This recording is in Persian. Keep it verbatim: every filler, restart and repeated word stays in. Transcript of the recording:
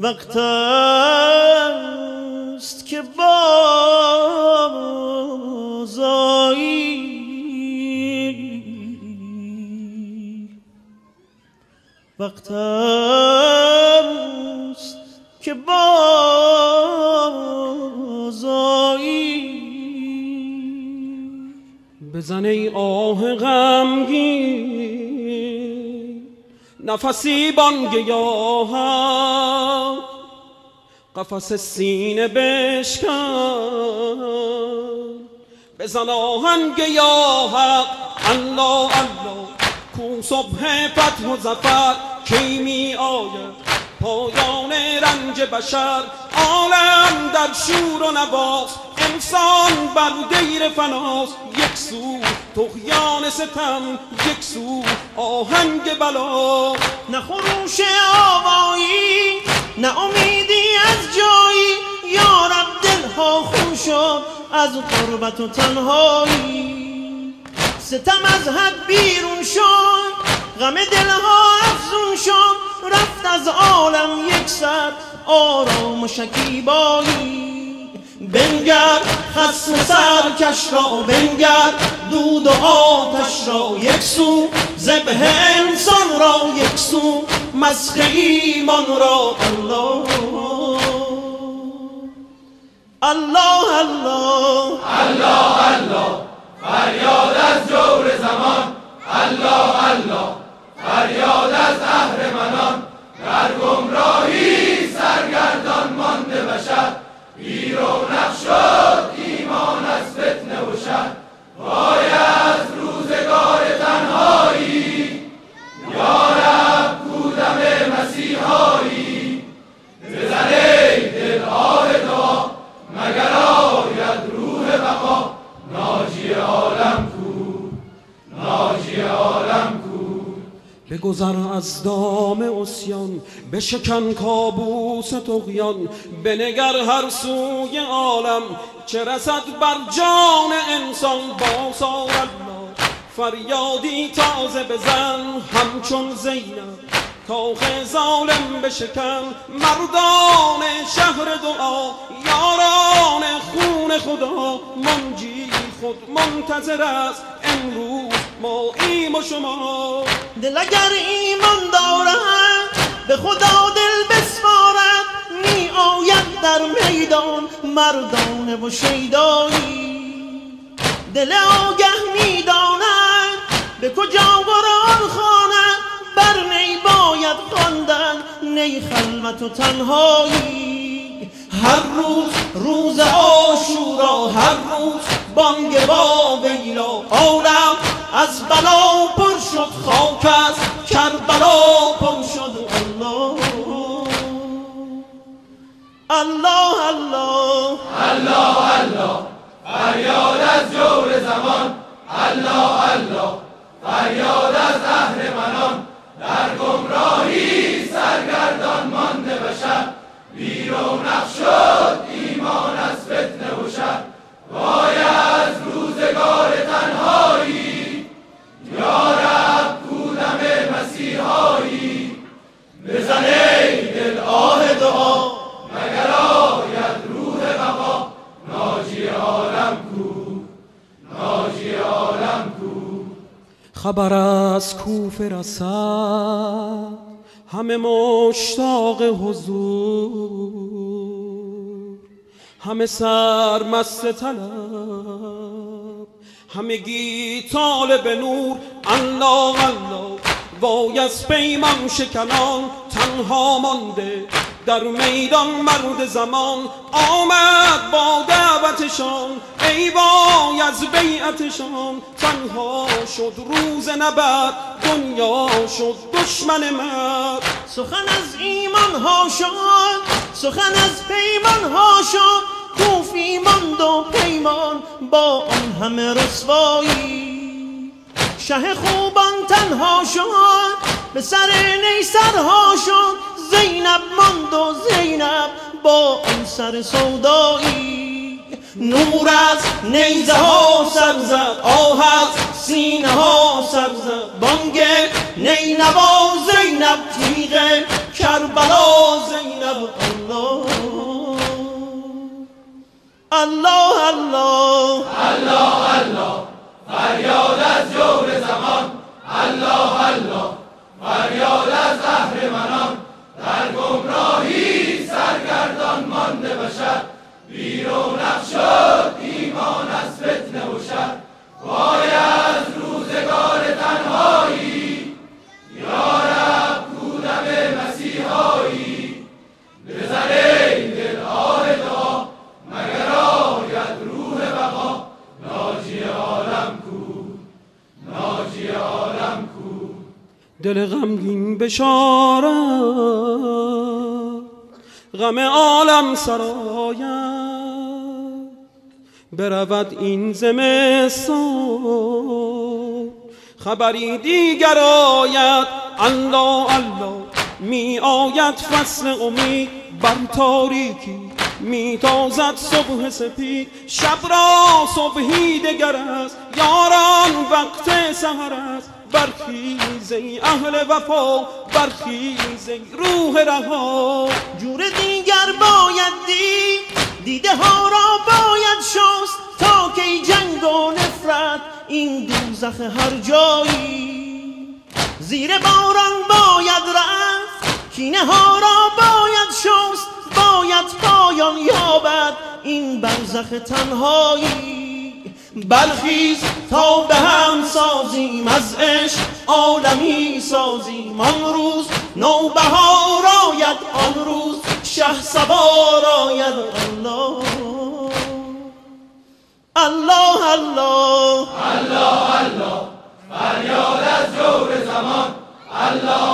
وقت است که بازآیی، وقت است که بازآیی. بزن ای آه غمگین نفسی بانگیاهم، قفس سینه بشکن بزن آهنگ یا حق. الله الله کو صبح فتح و ظفر، کی می آید پایان رنج بشر. عالم در شور و نواست، انسان بر دیر فناست. یک سو طغیان ستم، یک سو آهنگ بلا. نه خروش آوایی، نه امیدی از جایی، یا رب دلها خون شد از غربت و تنهایی. ستم از حد بیرون شد، غم دلها افزون شد، رفت از عالم یک سر آرام و شکیبایی. بنگر خصم سرکش را، بنگر دود و آتش را، یک سو ذبح انسان را، یک سو مسخ ایمان را. الله الله الله الله الله فریاد از جور زمان. الله الله فریاد از اهرمنان. در گمراهی سرگردان مانده بشر، بی رونق شد ایمان از فتنه و شر. وای از روزگار تنهایی، یا رب کودم مسیحایی. بزن ای دل آه دعا، مگر آید روح بقا. ناجی عالم کو، ناجی عالم کو. بگذر از دام عصیان، بشکن کابوس طغیان. بنگر هر سوی عالم، چه رسد بر جان انسان. بازآی الله فریادی تازه بزن، همچون زینب کاخ ظالم بشکن. مردان شهر دعا، یاران خون خدا. منجی خود منتظر است، امروز ما ایم و شما. دل اگر ایمان دارد به خدا دل بسپارد، می آید در میدان مردانه و شیدایی. دل آگه می داند به کجا قرآن خواند، بر نی باید خواندن نی خلوت و تنهایی. هر روز روز عاشورا، هر روز بانگ با ویلا. عالم از بلا پر شد، خاک از کربلا پر شد. الله الله الله الله الله فریاد از جور زمان. الله الله فریاد از اهرمنان. در گمراهی سرگردان مانده بشر، بی رونق شد ایمان از فتنه و شر. وای از روزگار تنهایی، یا رب کودم مسیحایی. بزن ای دل آه دعا، مگر آید روح بقا. ناجی عالم کو، ناجی عالم کو. خبر از کوفه رسد، همه مشتاق حضور، همه سرمست طلب، همگی طالب نور. الله الله وای از پیمان شکنان، تنها مانده در میدان مرد زمان. آمد با دعوتشان، ای وای از بیعتشان. تنها شد روز نبرد، دنیا شد دشمن مرد. سخن از ایمان ها شد، سخن از پیمان ها شد. کوفی ماند و پیمان با آن همه رسوایی. شه خوبان تنها شد، به سر نیسرها شد. زینب ماند و زینب با آن سر سودایی. نور از نیزه ها سر زد، آه از سینه ها سر زد. زد بانگ نینوا زینب تیغ کربلا زینب الله الله الله الله فریاد از جور زمان الله الله فریاد از اهرمنان در گمراهی سرگردان مانده بشر بیرونق شد ایمان از فتنه و شر وای از روزگار تنهایی یا رب کودم مسیحایی بزن ای دل آه دعا مگر آید روح بقا ناجی عالم کو ناجی عالم کو دل غمگین بشارت غم عالم سراید برود این زمستان خبری دیگر آید الله الله می آید فصل امید بر تاریکی می تازد صبح سپید شب را صبحی دگر است یاران وقت سحر است برخیز ای اهل وفا برخیز ای روح رها جور دیگر باید دید دیده ها را باید شست تا که جنگ و نفرت این دوزخ هر جایی زیر باران باید رفت کینه ها را باید شست باید پایان یابد این برزخ تنهایی برخیز تا به هم سازیم از عشق عالمی سازیم آن روز نوبهار آید آن روز شهسوار آید الله الله الله الله الله فریاد از جور زمان الله